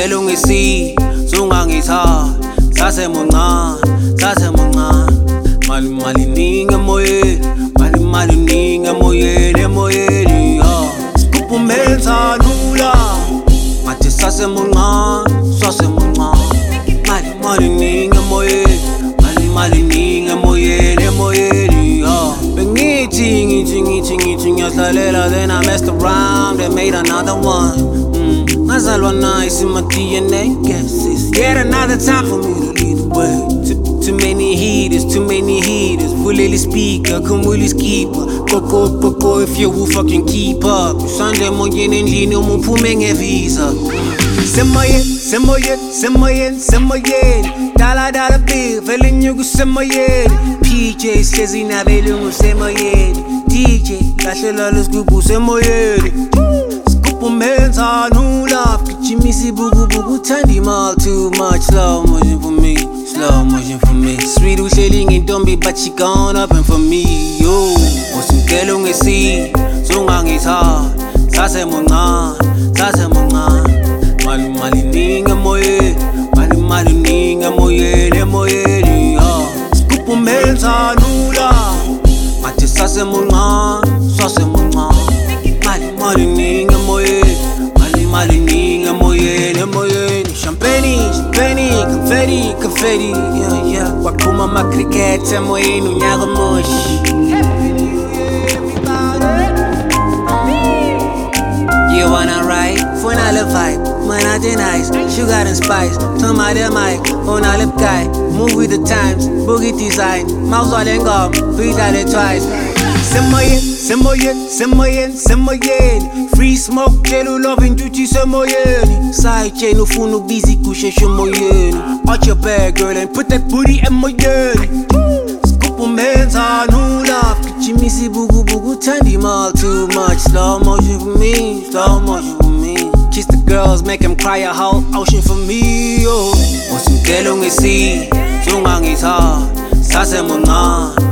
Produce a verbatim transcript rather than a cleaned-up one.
Wasungitshela ungisi sungangithatha sasemuncane sasemuncane mali mali ningi emoyeni mali mali ningi emoyeni emoyeni ha kuphumeleza lula ngathi sasemuncane sasemuncane mali mali ningi emoyeni mali mali ningi emoyeni emoyeni ha bengithi ngithi ngithi ngithi ngiyahlalela then I messed around and made another one. Ngazalwa nice in my D N A, guess it's yet another time for me to lead the way. Too, too many heaters, too many heaters. Fully speaker, come will keeper. Coco, coco, if you will fucking keep up. Sunday morning and Gino Mupuming a visa. Semayen, Semayen, Semayen, Semayen. Dollar dollar bill, feeling you go Semayen. P J says he never knew Semayen. D J, that's a lot of scoop Semayen. Menza no love, Jimmy Bugu Bugu Tandy Mal too much slow motion for me, slow motion for me. Sweet sailing and don't be but she gone up and for me, yo. Wasungitshela ungisi sungangithatha sasemuncane sasemuncane mali mali ningi emoyeni mali mali ningi emoyeni emoyeni ha kuphumeleza lula ngathi sasemuncane sasemuncane mali mali ningi emoyeni mali mali ningi emoyeni emoyeni champagne champagne confetti confetti yeah yeah kwaphuma ama cricket emoyeni unyaka mushi. You wanna ride? Funale vibe, man I dey nice. Sugar and spice, turn my the mic. On a lip guy, move with the times. Boogie design, mouse all and gum, breathe out it twice. Semayen, Semayen, Semayen, Semayen. Free smoke, jello loving duty Semayen. Side chain no phone no busy kushe Semayen. Out your bag girl and put that booty in my yen. Menza no love, Jimmy Bugu Bugu Tandy Mal too much slow motion for me, slow motion for me. Kiss the girls, make them cry a whole ocean for me, yo. Wasungitshela ungisi sungangithatha sasemuncane